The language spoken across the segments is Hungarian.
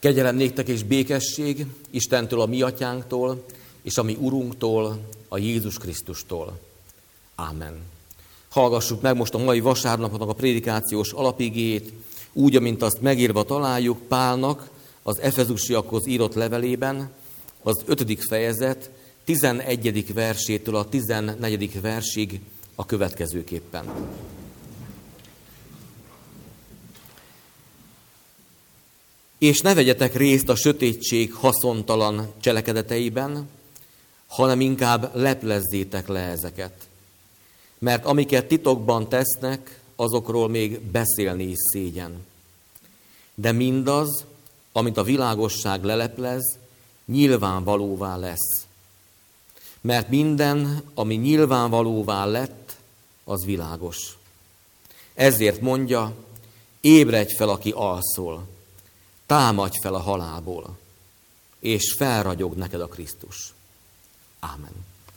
Kegyelem néktek és békesség Istentől, a mi atyánktól, és a mi Urunktól, a Jézus Krisztustól. Ámen. Hallgassuk meg most a mai vasárnapnak a prédikációs alapigéjét, úgy, amint azt megírva találjuk Pálnak az Efezusiakhoz írott levelében, az 5. fejezet 11. versétől a 14. versig a következőképpen. És ne vegyetek részt a sötétség haszontalan cselekedeteiben, hanem inkább leplezzétek le ezeket. Mert amiket titokban tesznek, azokról még beszélni is szégyen. De mindaz, amit a világosság leleplez, nyilvánvalóvá lesz. Mert minden, ami nyilvánvalóvá lett, az világos. Ezért mondja, ébredj fel, aki alszol, támadj fel a halálból, és felragyog neked a Krisztus. Ámen.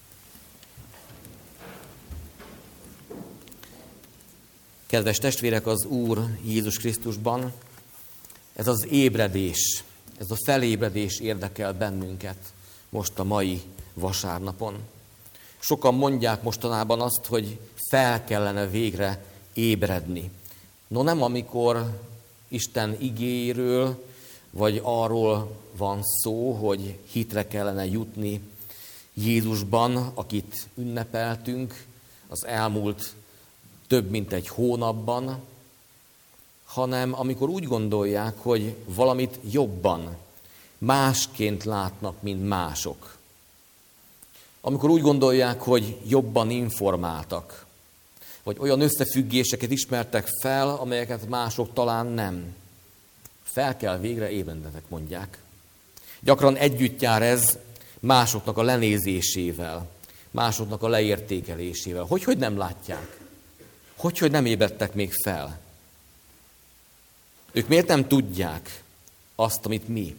Kedves testvérek, az Úr Jézus Krisztusban, ez az ébredés, ez a felébredés érdekel bennünket most a mai vasárnapon. Sokan mondják mostanában azt, hogy fel kellene végre ébredni. No, nem amikor Isten igéről, vagy arról van szó, hogy hitre kellene jutni Jézusban, akit ünnepeltünk az elmúlt több mint egy hónapban, hanem amikor úgy gondolják, hogy valamit jobban, másként látnak, mint mások. Amikor úgy gondolják, hogy jobban informáltak, vagy olyan összefüggéseket ismertek fel, amelyeket mások talán nem. Fel kell végre ébrednetek, mondják. Gyakran együtt jár ez másoknak a lenézésével, másoknak a leértékelésével. Hogy nem látják? Hogy nem ébredtek még fel? Ők miért nem tudják azt, amit mi?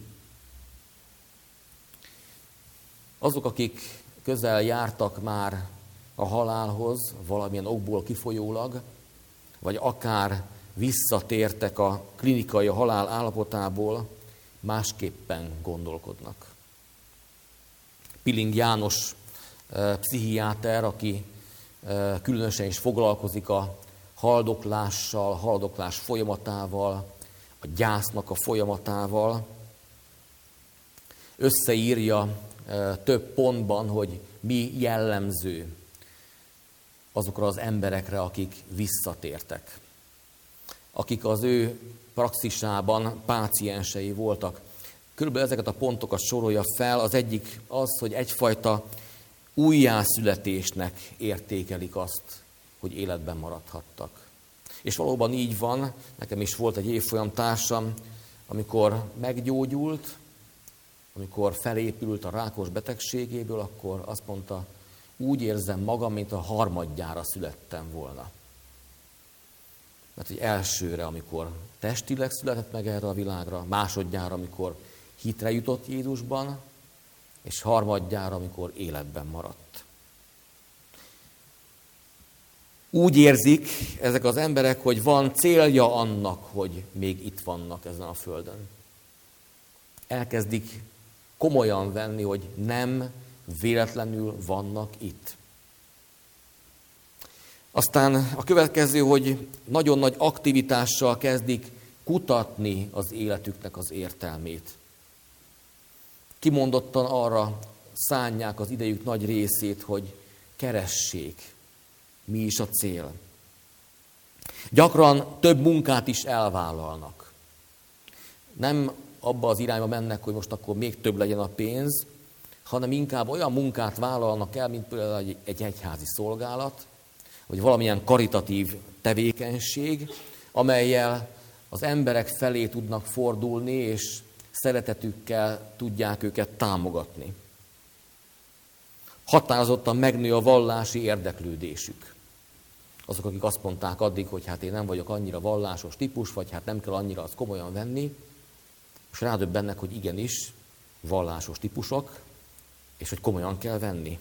Azok, akik közel jártak már a halálhoz, valamilyen okból kifolyólag, vagy akár visszatértek a klinikai halál állapotából, másképpen gondolkodnak. Piling János pszichiáter, aki különösen is foglalkozik a haldoklással, haldoklás folyamatával, a gyásznak a folyamatával, összeírja több pontban, hogy mi jellemző azokra az emberekre, akik visszatértek, akik az ő praxisában páciensei voltak. Körülbelül ezeket a pontokat sorolja fel. Az egyik az, hogy egyfajta újjászületésnek értékelik azt, hogy életben maradhattak. És valóban így van, nekem is volt egy évfolyam társam, amikor meggyógyult, amikor felépült a rákos betegségéből, akkor azt mondta, úgy érzem magam, mint a harmadjára születtem volna. Mert hogy elsőre, amikor testileg született meg erre a világra, másodjára, amikor hitre jutott Jézusban, és harmadjára, amikor életben maradt. Úgy érzik ezek az emberek, hogy van célja annak, hogy még itt vannak ezen a földön. Elkezdik komolyan venni, hogy nem véletlenül vannak itt. Aztán a következő, hogy nagyon nagy aktivitással kezdik kutatni az életüknek az értelmét. Kimondottan arra szánják az idejük nagy részét, hogy keressék, mi is a cél. Gyakran több munkát is elvállalnak. Nem abba az irányba mennek, hogy most akkor még több legyen a pénz, hanem inkább olyan munkát vállalnak el, mint például egy egyházi szolgálat, vagy valamilyen karitatív tevékenység, amellyel az emberek felé tudnak fordulni, és szeretetükkel tudják őket támogatni. Határozottan megnő a vallási érdeklődésük. Azok, akik azt mondták addig, hogy hát én nem vagyok annyira vallásos típus, vagy hát nem kell annyira azt komolyan venni, és rádöbbennek, hogy igenis, vallásos típusok, és hogy komolyan kell venni.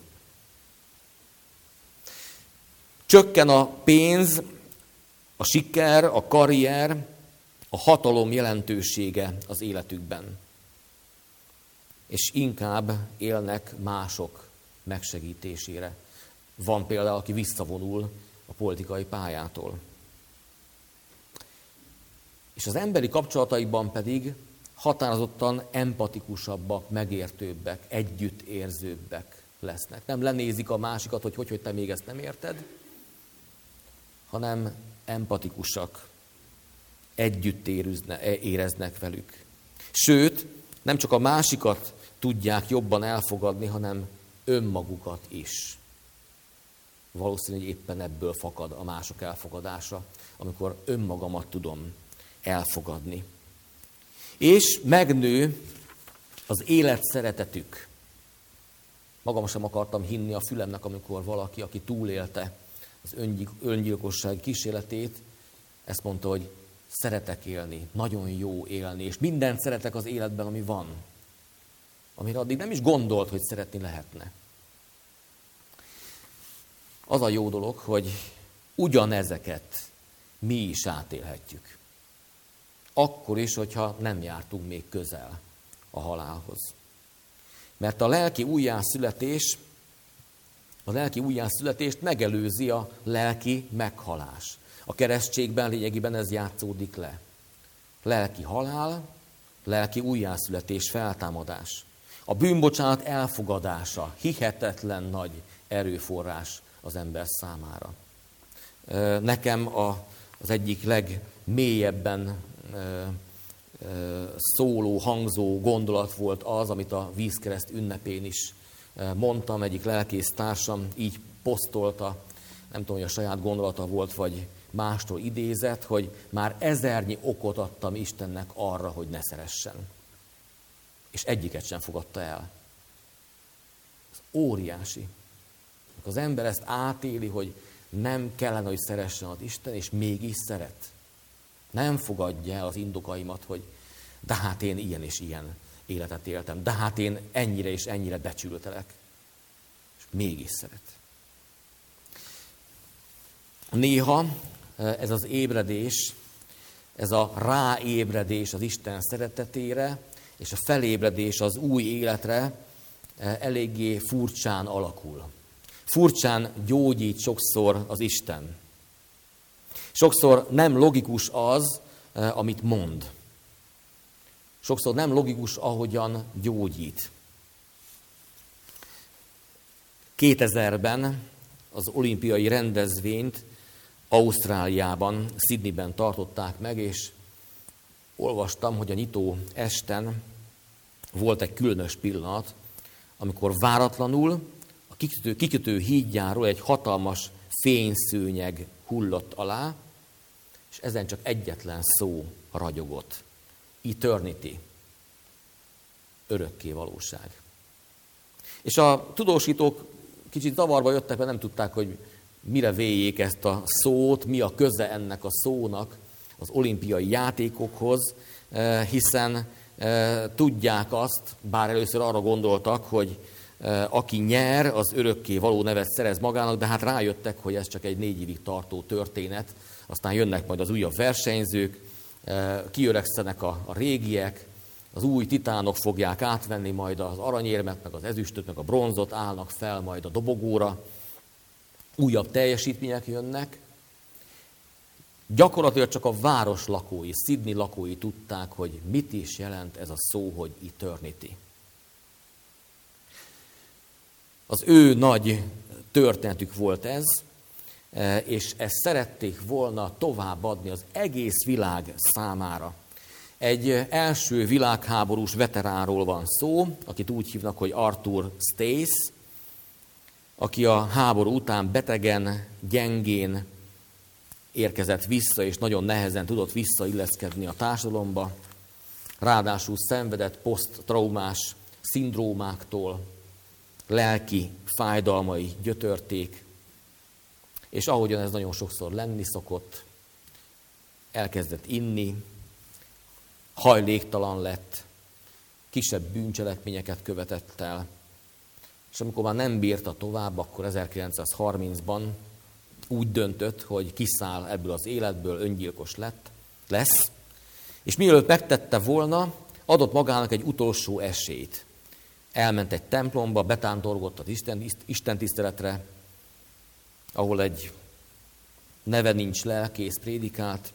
Csökken a pénz, a siker, a karrier, a hatalom jelentősége az életükben, és inkább élnek mások megsegítésére. Van például, aki visszavonul a politikai pályától. És az emberi kapcsolataikban pedig határozottan empatikusabbak, megértőbbek, együttérzőbbek lesznek. Nem lenézik a másikat, hogy te még ezt nem érted, hanem empatikusak, együtt éreznek velük. Sőt, nem csak a másikat tudják jobban elfogadni, hanem önmagukat is. Valószínű, hogy éppen ebből fakad a mások elfogadása, amikor önmagamat tudom elfogadni. És megnő az élet szeretetük. Magam sem akartam hinni a fülemnek, amikor valaki, aki túlélte az öngyilkosság kísérletét, ezt mondta, hogy szeretek élni, nagyon jó élni, és mindent szeretek az életben, ami van. Amire addig nem is gondolt, hogy szeretni lehetne. Az a jó dolog, hogy ugyanezeket mi is átélhetjük. Akkor is, hogyha nem jártunk még közel a halálhoz. Mert a lelki újjászületést megelőzi a lelki meghalás. A keresztségben lényegében ez játszódik le. Lelki halál, lelki újjászületés, feltámadás. A bűnbocsánat elfogadása hihetetlen nagy erőforrás az ember számára. Nekem az egyik legmélyebben szóló, hangzó gondolat volt az, amit a vízkereszt ünnepén is mondtam, egyik lelkész társam így posztolta, nem tudom, hogy a saját gondolata volt, vagy mástól idézett, hogy már 1000-nyi okot adtam Istennek arra, hogy ne szeressen. És egyiket sem fogadta el. Ez óriási. Az ember ezt átéli, hogy nem kellene, hogy szeressen az Isten, és mégis szeret. Nem fogadja el az indokaimat, hogy de hát én ilyen és ilyen életet éltem, de hát én ennyire és ennyire becsültelek. És mégis szeret. Néha ez az ébredés, ez a ráébredés az Isten szeretetére, és a felébredés az új életre eléggé furcsán alakul. Furcsán gyógyít sokszor az Isten. Sokszor nem logikus az, amit mond. Sokszor nem logikus, ahogyan gyógyít. 2000-ben az olimpiai rendezvényt Ausztráliában, Sydneyben tartották meg, és olvastam, hogy a nyitó esten volt egy különös pillanat, amikor váratlanul a kikötő hídjáról egy hatalmas fényszőnyeg hullott alá, és ezen csak egyetlen szó ragyogott. Eternity. Örökké valóság. És a tudósítók kicsit zavarba jöttek, mert nem tudták, hogy mire véljék ezt a szót, mi a köze ennek a szónak az olimpiai játékokhoz, hiszen tudják azt, bár először arra gondoltak, hogy aki nyer, az örökké való nevet szerez magának, de hát rájöttek, hogy ez csak egy 4 évig tartó történet, aztán jönnek majd az újabb versenyzők, kiöregszenek a régiek, az új titánok fogják átvenni majd az aranyérmet, meg az ezüstöt, meg a bronzot, állnak fel majd a dobogóra, újabb teljesítmények jönnek. Gyakorlatilag csak a város lakói, Sydney lakói tudták, hogy mit is jelent ez a szó, hogy eternity. Az ő nagy történetük volt ez, és ezt szerették volna továbbadni az egész világ számára. Egy első világháborús veteránról van szó, akit úgy hívnak, hogy Arthur Stace, aki a háború után betegen, gyengén érkezett vissza, és nagyon nehezen tudott visszailleszkedni a társadalomba. Ráadásul szenvedett poszttraumás szindrómáktól, lelki fájdalmai gyötörték, és ahogyan ez nagyon sokszor lenni szokott, elkezdett inni, hajléktalan lett, kisebb bűncselekményeket követett el, és amikor már nem bírta tovább, akkor 1930-ban úgy döntött, hogy kiszáll ebből az életből, öngyilkos lesz, És mielőtt megtette volna, adott magának egy utolsó esélyt. Elment egy templomba, betántorgott az Isten tiszteletre, ahol egy neve nincs lelkész prédikált,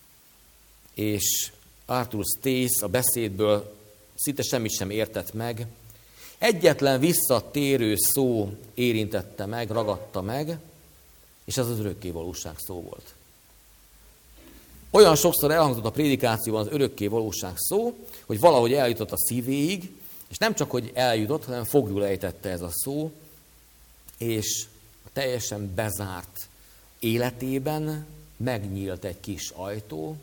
és Arthur Stace a beszédből szinte semmit sem értett meg. Egyetlen visszatérő szó érintette meg, ragadta meg, és ez az örökkévalóság szó volt. Olyan sokszor elhangzott a prédikációban az örökkévalóság szó, hogy valahogy eljutott a szívéig, és nem csak, hogy eljutott, hanem foglyul ejtette ez a szó, és a teljesen bezárt életében megnyílt egy kis ajtó,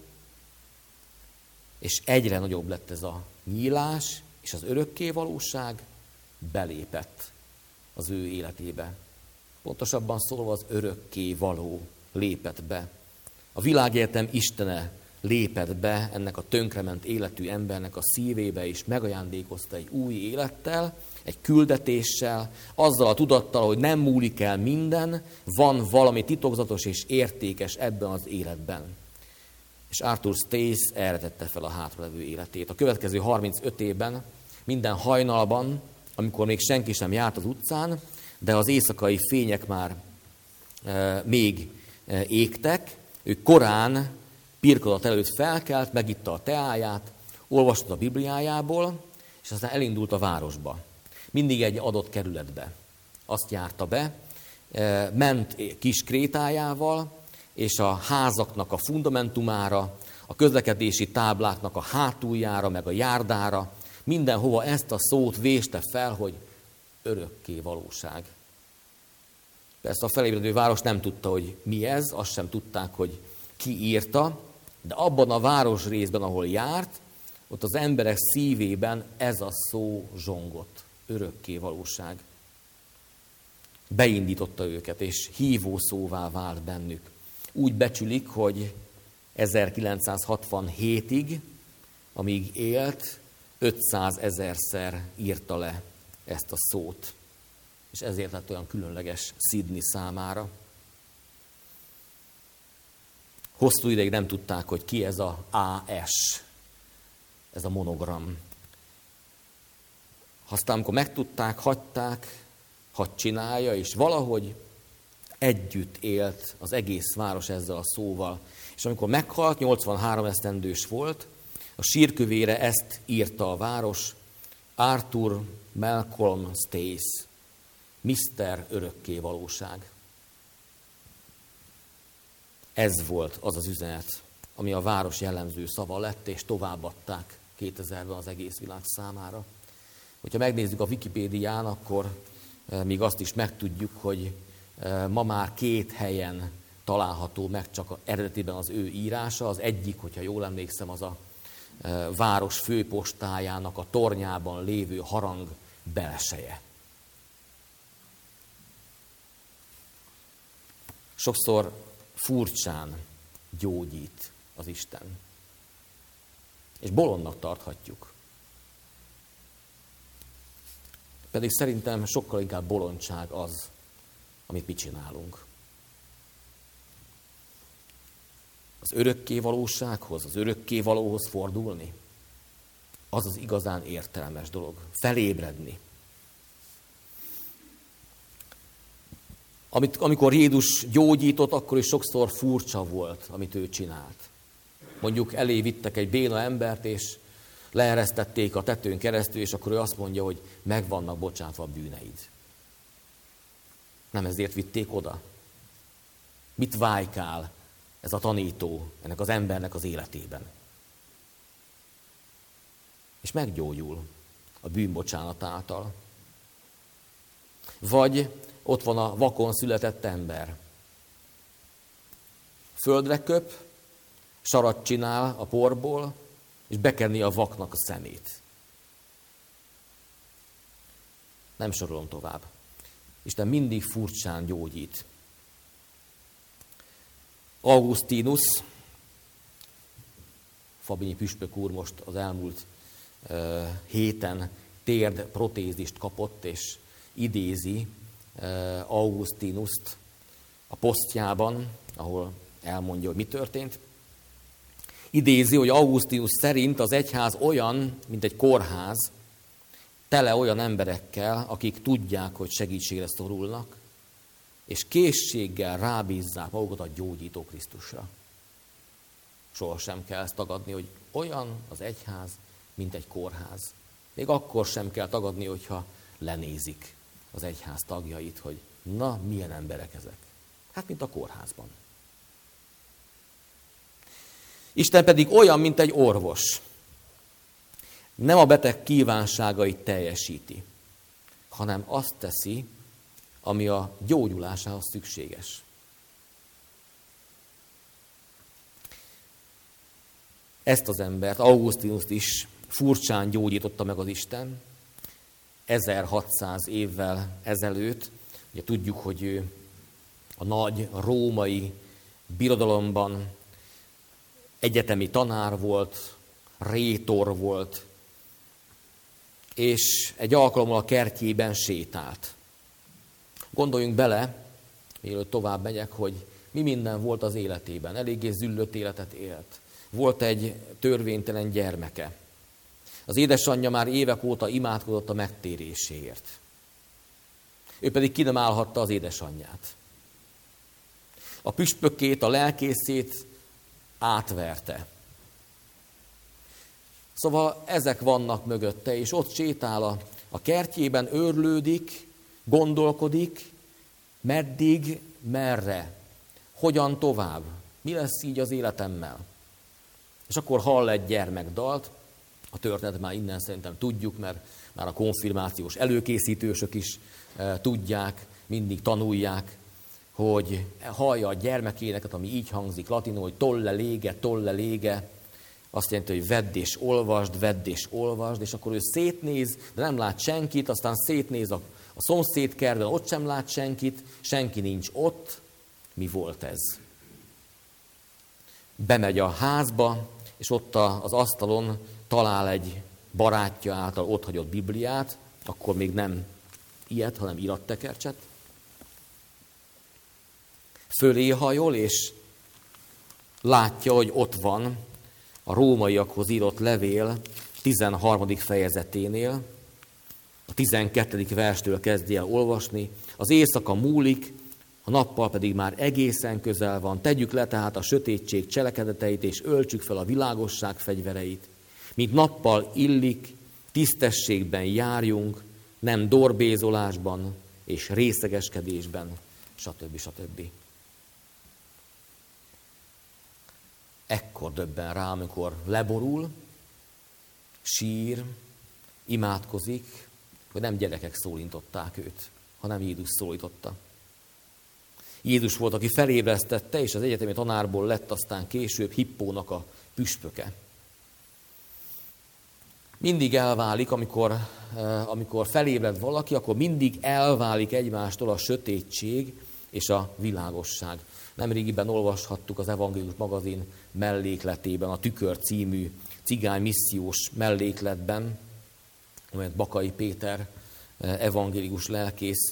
és egyre nagyobb lett ez a nyílás, és az örökkévalóság belépett az ő életébe. Pontosabban szólva az örökkévaló lépett be. A világegyetem Istene lépett be ennek a tönkrement életű embernek a szívébe, és megajándékozta egy új élettel, egy küldetéssel, azzal a tudattal, hogy nem múlik el minden, van valami titokzatos és értékes ebben az életben. És Arthur Stace erre tette fel a hátralevő életét. A következő 35 évben, minden hajnalban, amikor még senki sem járt az utcán, de az éjszakai fények már még égtek, ő korán pirkadat előtt felkelt, megitta a teáját, olvasta a Bibliájából, és aztán elindult a városba. Mindig egy adott kerületbe. Azt járta be, ment kis krétájával, és a házaknak a fundamentumára, a közlekedési tábláknak a hátuljára, meg a járdára, mindenhova ezt a szót véste fel, hogy örökkévalóság. Persze a felébredő város nem tudta, hogy mi ez, azt sem tudták, hogy ki írta, de abban a városrészben, ahol járt, ott az emberek szívében ez a szó zsongott, örökkévalóság. Beindította őket, és hívó szóvá vált bennük. Úgy becsülik, hogy 1967-ig, amíg élt, 500 000-szer írta le ezt a szót. És ezért lett olyan különleges Sydney számára. Hosszú ideig nem tudták, hogy ki ez a AS, ez a monogram. Aztán, amikor megtudták, hagyták, hadd csinálja, és valahogy együtt élt az egész város ezzel a szóval. És amikor meghalt, 83 esztendős volt, a sírkövére ezt írta a város, Arthur Malcolm Stace, Mr. Örökkévalóság. Ez volt az az üzenet, ami a város jellemző szava lett, és továbbadták 2000-ben az egész világ számára. Hogyha megnézzük a Wikipédián, akkor még azt is megtudjuk, hogy ma már 2 helyen található meg csak eredetiben az ő írása. Az egyik, hogyha jól emlékszem, az a város főpostájának a tornyában lévő harang belseje. Sokszor furcsán gyógyít az Isten. És bolondnak tarthatjuk. Pedig szerintem sokkal inkább bolondság az, amit mi csinálunk. Az örökkévalósághoz, az örökkévalóhoz fordulni, az az igazán értelmes dolog. Felébredni. Amikor Jézus gyógyított, akkor is sokszor furcsa volt, amit ő csinált. Mondjuk elé vittek egy béna embert, és leeresztették a tetőn keresztül, és akkor ő azt mondja, hogy meg vannak bocsátva a bűneid. Nem ezért vitték oda. Mit vájkál ez a tanító ennek az embernek az életében? És meggyógyul a bűnbocsánat által. Vagy ott van a vakon született ember. Földre köp, sarat csinál a porból, és bekenni a vaknak a szemét. Nem sorolom tovább. Isten mindig furcsán gyógyít. Augustinus, Fabinyi püspök úr most az elmúlt héten térdprotézist kapott, és idézi Augustinust a posztjában, ahol elmondja, hogy mi történt. Idézi, hogy Augustinus szerint az egyház olyan, mint egy kórház, tele olyan emberekkel, akik tudják, hogy segítségre szorulnak, és készséggel rábízzák magukat a gyógyító Krisztusra. Sohasem kell ezt tagadni, hogy olyan az egyház, mint egy kórház. Még akkor sem kell tagadni, hogyha lenézik az egyház tagjait, hogy na, milyen emberek ezek. Hát, mint a kórházban. Isten pedig olyan, mint egy orvos. Nem a beteg kívánságait teljesíti, hanem azt teszi, ami a gyógyulásához szükséges. Ezt az embert, Augustinust is furcsán gyógyította meg az Isten. 1600 évvel ezelőtt, ugye tudjuk, hogy ő a nagy római birodalomban egyetemi tanár volt, rétor volt, és egy alkalommal a kertjében sétált. Gondoljunk bele, mielőtt tovább megyek, hogy mi minden volt az életében. Eléggé züllött életet élt. Volt egy törvénytelen gyermeke. Az édesanyja már évek óta imádkozott a megtéréséért. Ő pedig ki nem állhatta az édesanyját. A püspökét, a lelkészét átverte. Szóval ezek vannak mögötte, és ott sétál a kertjében, őrlődik, gondolkodik, meddig, merre, hogyan tovább, mi lesz így az életemmel. És akkor hall egy gyermekdalt, a történetet már innen szerintem tudjuk, mert már a konfirmációs előkészítősök is tudják, mindig tanulják, hogy hallja a gyermekéneket, ami így hangzik latinul, hogy tolle lége, azt jelenti, hogy vedd és olvasd, és akkor ő szétnéz, de nem lát senkit, aztán szétnéz a szomszédkertben, ott sem lát senkit, senki nincs ott. Mi volt ez? Bemegy a házba, és ott az asztalon talál egy barátja által otthagyott Bibliát, akkor még nem ilyet, hanem irattekercset. Fölé hajol, és látja, hogy ott van a rómaiakhoz írott levél 13. fejezeténél, a 12. verstől kezdi el olvasni. Az éjszaka múlik, a nappal pedig már egészen közel van. Tegyük le tehát a sötétség cselekedeteit, és öltsük fel a világosság fegyvereit. Mint nappal illik, tisztességben járjunk, nem dorbézolásban és részegeskedésben, stb. Ekkor döbben rá, amikor leborul, sír, imádkozik, hogy nem gyerekek szólították őt, hanem Jézus szólította. Jézus volt, aki felébresztette, és az egyetemi tanárból lett aztán később Hippónak a püspöke. Mindig elválik, amikor felébred valaki, akkor mindig elválik egymástól a sötétség és a világosság. Nemrégiben olvashattuk az Evangélius magazin mellékletében, a Tükör című cigány missziós mellékletben, amelyet Bakai Péter evangélikus lelkész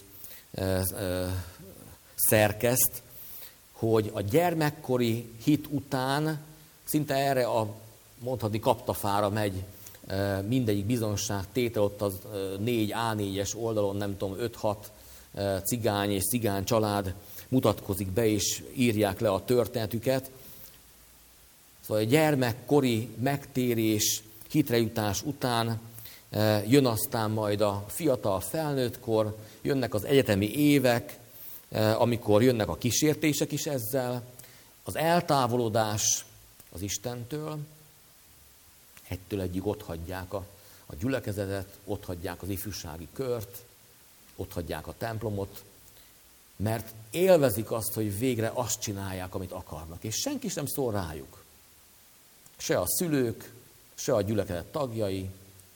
szerkeszt, hogy a gyermekkori hit után szinte erre a mondhatni kaptafára megy mindegyik bizonyságtétel, ott az 4 A4-es oldalon, nem tudom, 5-6 cigány és cigány család mutatkozik be, és írják le a történetüket. Szóval a gyermekkori megtérés, hitrejutás után jön aztán majd a fiatal felnőttkor, jönnek az egyetemi évek, amikor jönnek a kísértések is ezzel, az eltávolodás az Istentől, egytől egyig otthagyják a gyülekezetet, otthagyják az ifjúsági kört, otthagyják a templomot, mert élvezik azt, hogy végre azt csinálják, amit akarnak, és senki sem szól rájuk. Se a szülők, se a gyülekezet tagjai.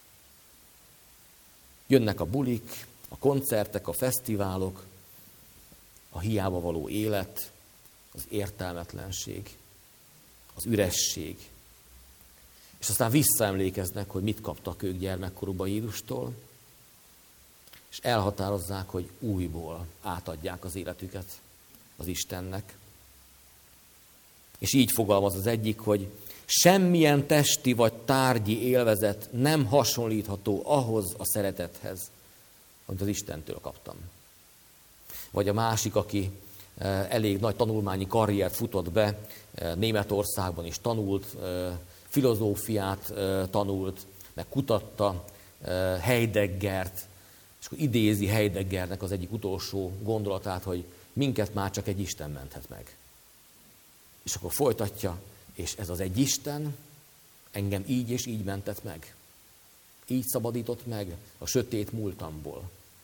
Jönnek a bulik, a koncertek, a fesztiválok, a hiába való élet, az értelmetlenség, az üresség. És aztán visszaemlékeznek, hogy mit kaptak ők gyermekkorukban Jézustól, és elhatározzák, hogy újból átadják az életüket az Istennek. És így fogalmaz az egyik, hogy Semmilyen testi vagy tárgyi élvezet nem hasonlítható ahhoz a szeretethez, amit az Istentől kaptam. Vagy a másik, aki elég nagy tanulmányi karriert futott be, Németországban is tanult, filozófiát tanult, meg kutatta Heideggert, és akkor idézi Heideggernek az egyik utolsó gondolatát, hogy minket már csak egy Isten menthet meg. És akkor folytatja, és ez az egy Isten engem így és így mentett meg. Így szabadított meg a sötét múltamból.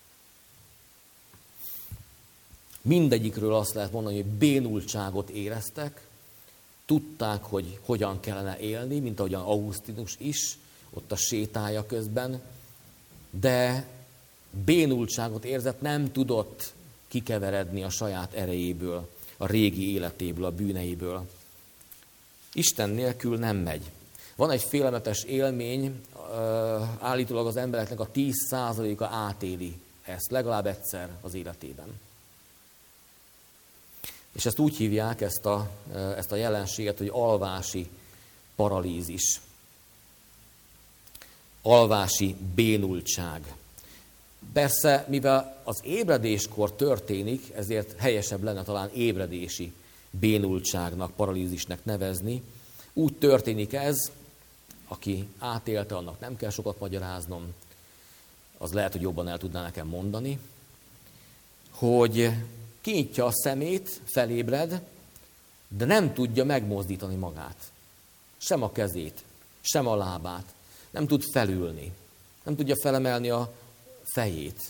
Mindegyikről azt lehet mondani, hogy bénultságot éreztek, tudták, hogy hogyan kellene élni, mint ahogyan Augustinus is, ott a sétája közben, de bénultságot érzett, nem tudott kikeveredni a saját erejéből, a régi életéből, a bűneiből. Isten nélkül nem megy. Van egy félelmetes élmény, állítólag az embereknek a 10%-a átéli ezt legalább egyszer az életében. És ezt úgy hívják, ezt a jelenséget, hogy alvási paralízis. Alvási bénultság. Persze, mivel az ébredéskor történik, ezért helyesebb lenne talán ébredési bénultságnak, paralízisnek nevezni. Úgy történik ez, aki átélte, annak nem kell sokat magyaráznom, az lehet, hogy jobban el tudná nekem mondani, hogy kinyitja a szemét, felébred, de nem tudja megmozdítani magát. Sem a kezét, sem a lábát. Nem tud felülni. Nem tudja felemelni a fejét.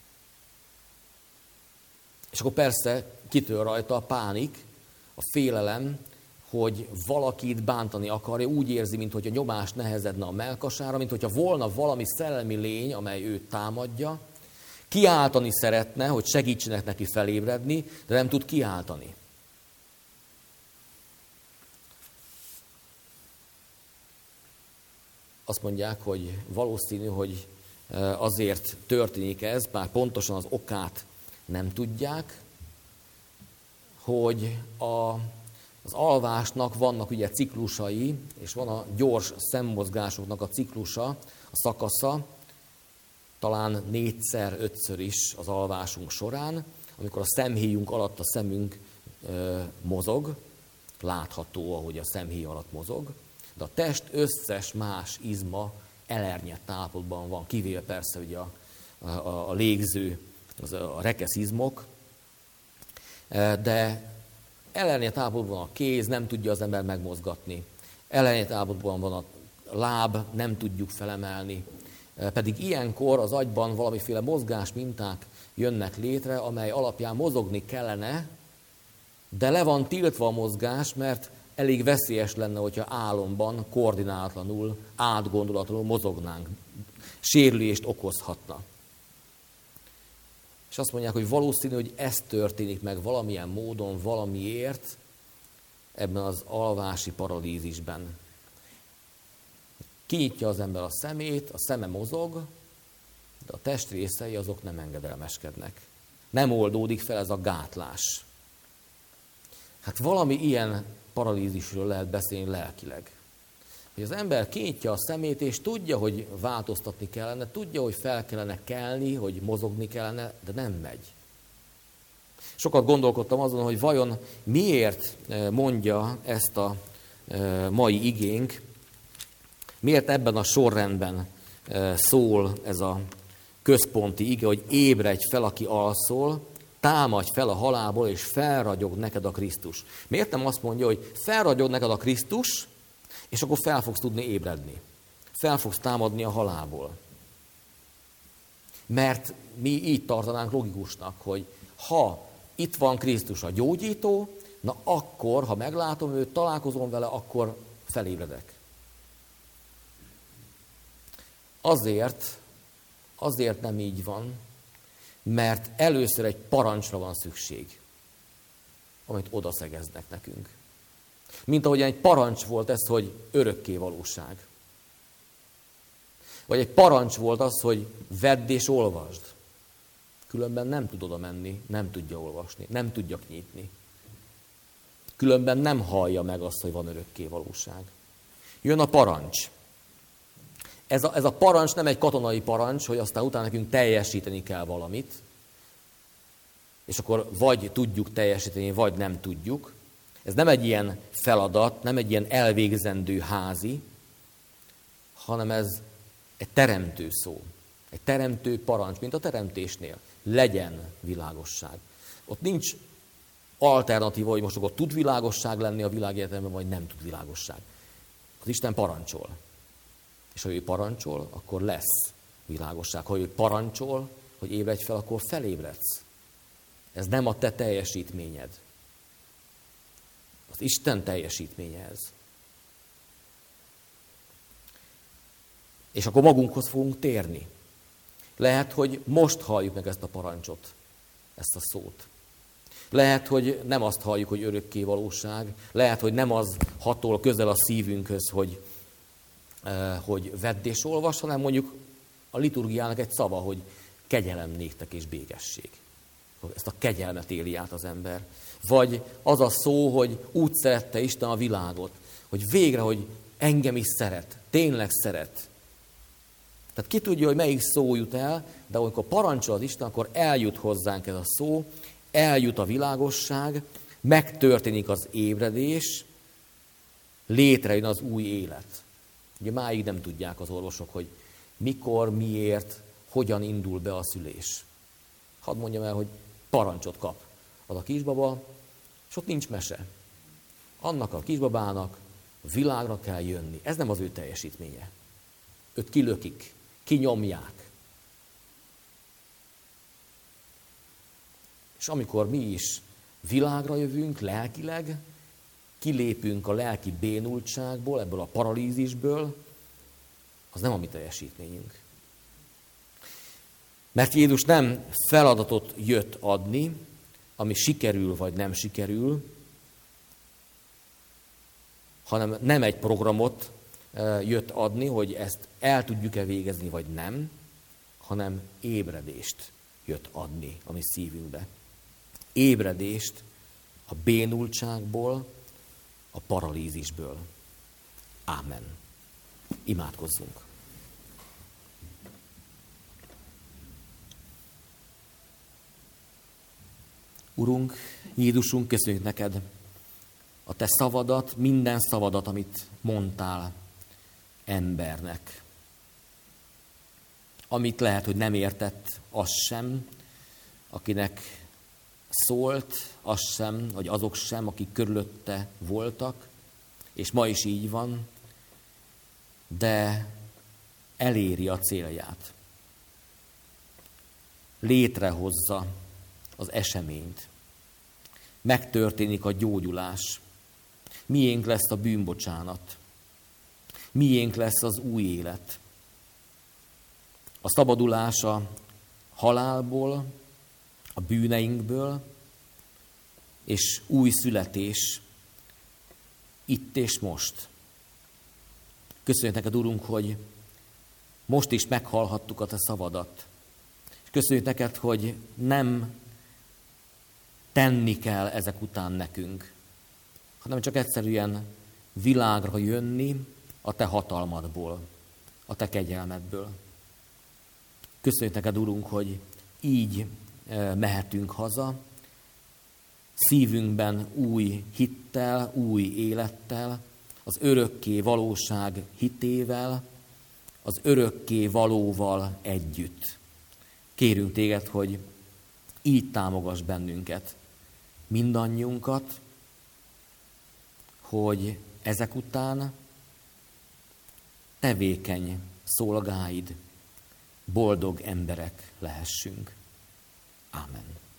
És akkor persze kitör rajta a pánik, a félelem, hogy valakit bántani akarja, úgy érzi, mintha nyomás nehezedne a mellkasára, mintha volna valami szellemi lény, amely őt támadja. Kiáltani szeretne, hogy segítsenek neki felébredni, de nem tud kiáltani. Azt mondják, hogy valószínű, hogy azért történik ez, bár pontosan az okát nem tudják, hogy az alvásnak vannak ugye ciklusai, és van a gyors szemmozgásoknak a ciklusa, a szakasza, talán 4-5-ször is az alvásunk során, amikor a szemhéjunk alatt a szemünk mozog, látható, ahogy a szemhéj alatt mozog, de a test összes más izma elernyett állapotban van, kivéve persze ugye a légző, a rekeszizmok, de elernyett állapotban van a kéz, nem tudja az ember megmozgatni. Elernyett állapotban van a láb, nem tudjuk felemelni. Pedig ilyenkor az agyban valamiféle mozgás minták jönnek létre, amely alapján mozogni kellene, de le van tiltva a mozgás, mert elég veszélyes lenne, hogyha álomban koordinálatlanul, átgondolatlanul mozognánk. Sérülést okozhatna. És azt mondják, hogy valószínű, hogy ez történik meg valamilyen módon, valamiért ebben az alvási paralízisben. Kinyitja az ember a szemét, a szeme mozog, de a testrészei azok nem engedelmeskednek. Nem oldódik fel ez a gátlás. Hát valami ilyen paralízisről lehet beszélni lelkileg. Hogy az ember kinyitja a szemét, és tudja, hogy változtatni kellene, tudja, hogy fel kellene kelni, hogy mozogni kellene, de nem megy. Sokat gondolkodtam azon, hogy vajon miért mondja ezt a mai igénk, miért ebben a sorrendben szól ez a központi ige, hogy ébredj fel, aki alszol, támadj fel a halálból, és felragyog neked a Krisztus. Miért nem azt mondja, hogy felragyog neked a Krisztus, és akkor fel fogsz tudni ébredni. Fel fogsz támadni a halálból. Mert mi így tartanánk logikusnak, hogy ha itt van Krisztus a gyógyító, na akkor, ha meglátom őt, találkozom vele, akkor felébredek. Azért nem így van, mert először egy parancsra van szükség, amit odaszegeznek nekünk. Mint ahogyan egy parancs volt ez, hogy örökké valóság. Vagy egy parancs volt az, hogy vedd és olvasd. Különben nem tud oda menni, nem tudja olvasni, nem tudja nyitni. Különben nem hallja meg azt, hogy van örökké valóság. Jön a parancs. Ez a parancs nem egy katonai parancs, hogy aztán utána nekünk teljesíteni kell valamit, és akkor vagy tudjuk teljesíteni, vagy nem tudjuk. Ez nem egy ilyen feladat, nem egy ilyen elvégzendő házi, hanem ez egy teremtő szó. Egy teremtő parancs, mint a teremtésnél. Legyen világosság. Ott nincs alternatíva, hogy most akkor tud világosság lenni a világegyetemben, vagy nem tud világosság. Az Isten parancsol. És ha ő parancsol, akkor lesz világosság. Ha ő parancsol, hogy ébredj fel, akkor felébredsz. Ez nem a te teljesítményed. Az Isten teljesítménye ez. És akkor magunkhoz fogunk térni. Lehet, hogy most halljuk meg ezt a parancsot, ezt a szót. Lehet, hogy nem azt halljuk, hogy örökké valóság. Lehet, hogy nem az hatol közel a szívünkhöz, hogy vedd és olvas, hanem mondjuk a liturgiának egy szava, hogy kegyelem néktek és bégesség. Ezt a kegyelmet éli át az ember. Vagy az a szó, hogy úgy szerette Isten a világot, hogy végre, hogy engem is szeret, tényleg szeret. Tehát ki tudja, hogy melyik szó jut el, de amikor parancsol az Isten, akkor eljut hozzánk ez a szó, eljut a világosság, megtörténik az ébredés, létrejön az új élet. Ugye máig nem tudják az orvosok, hogy mikor, miért, hogyan indul be a szülés. Hadd mondjam el, hogy parancsot kap az a kisbaba, és ott nincs mese. Annak a kisbabának a világra kell jönni. Ez nem az ő teljesítménye. Őt kilökik, kinyomják. És amikor mi is világra jövünk lelkileg, kilépünk a lelki bénultságból, ebből a paralízisből, az nem a mi teljesítményünk. Mert Jézus nem feladatot jött adni, ami sikerül vagy nem sikerül, hanem nem egy programot jött adni, hogy ezt el tudjuk-e végezni, vagy nem, hanem ébredést jött adni a mi szívünkbe. Ébredést a bénultságból, a paralízisből. Ámen. Imádkozzunk. Urunk, Jézusunk, köszönjük neked a te szavadat, minden szavadat, amit mondtál embernek. Amit lehet, hogy nem értett, az sem, akinek szólt, az sem, vagy azok sem, akik körülötte voltak, és ma is így van, de eléri a célját. Létrehozza az eseményt. Megtörténik a gyógyulás. Miénk lesz a bűnbocsánat. Miénk lesz az új élet. A szabadulás a halálból, a bűneinkből, és új születés itt és most. Köszönjük neked, Urunk, hogy most is meghallhattuk a te szavadat. És köszönjük neked, hogy nem tenni kell ezek után nekünk, hanem csak egyszerűen világra jönni a te hatalmadból, a te kegyelmedből. Köszönjük neked, Urunk, hogy így mehetünk haza, szívünkben új hittel, új élettel, az örökké valóság hitével, az örökké valóval együtt. Kérünk téged, hogy így támogass bennünket, mindannyiunkat, hogy ezek után tevékeny szolgáid, boldog emberek lehessünk. Ámen.